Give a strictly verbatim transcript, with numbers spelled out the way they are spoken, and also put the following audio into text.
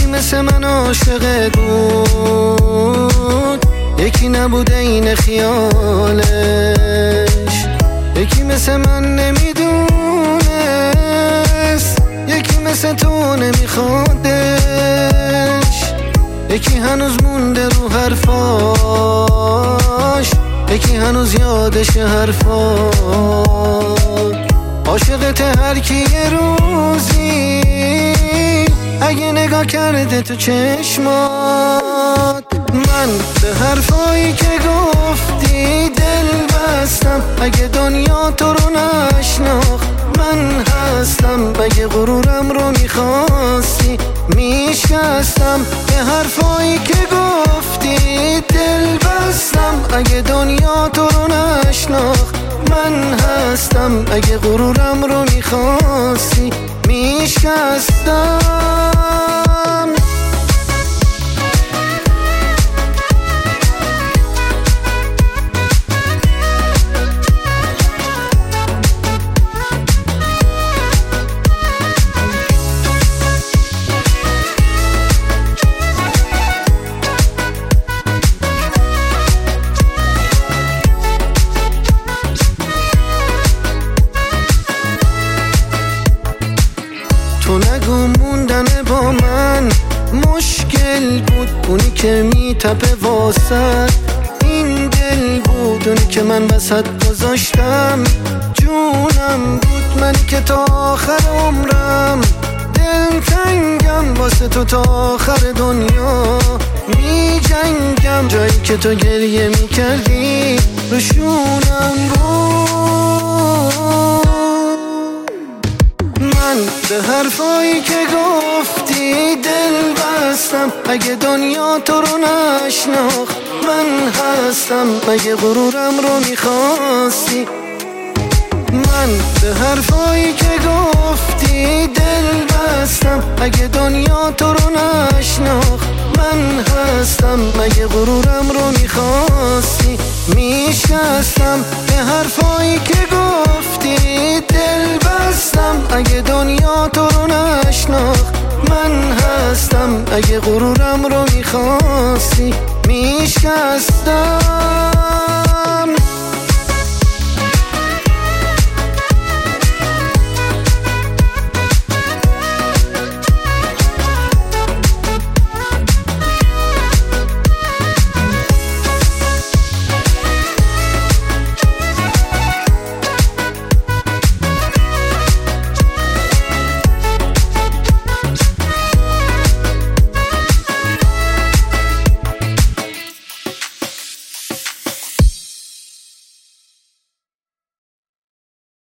مثل من عاشقت بود، یکی نبوده این خیالش، یکی مثل من نمیدونست، یکی مثل تو نمیخوادش، یکی هنوز مونده رو حرفاش، یکی هنوز یادش حرفاش. عاشقت هر کی یه روزی اگه نگاه کرده تو چشمات، من به حرفایی که گفتی دل بستم. اگه دنیا تو رو نشناخت من هستم، اگه غرورم رو میخواستی میشکستم. به حرفایی که گفتی دل بستم. اگه دنیا تو رو نشناخت من هستم، اگه غرورم رو میخواستی میشکستم. تو نگو موندن با من مشکل بود، اونی که میتپه واسد این دل بود، اونی که من وسط گذاشتم جونم بود. منی که تا آخر عمرم دل تنگم واسه تو، تا آخر دنیا می جنگم. جایی که تو گریه میکردی روشونم بود. من به حرفایی که گفتی دل بستم. اگه دنیا تو رو نشناخت من هستم، اگه غرورم رو میخواستی. من به حرفایی که گفتی دل بستم. اگه دنیا تو رو نشناخت من هستم، اگه غرورم رو میخواستی میشکستم. به حرفایی که گفتی دل بستم. اگه دنیا تو رو نشناخت من هستم، اگه غرورم رو میخواستی میشکستم.